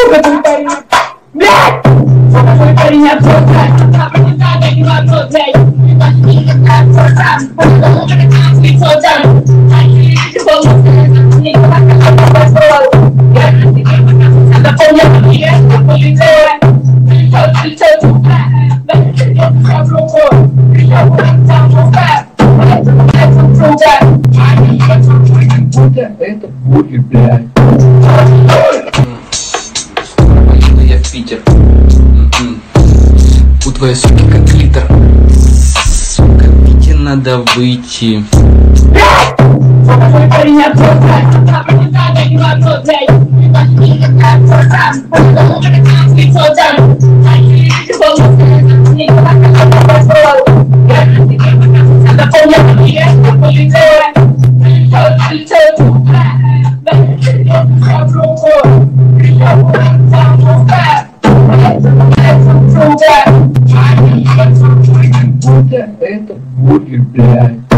Сука, твой парень! Блядь! Сука, твой парень отцов, блядь! Это пули, блядь. Поеду я в Питер. У твоей суки как литр. Сука, Пите надо выйти. Сука, твой парень отцов, это пули, блядь.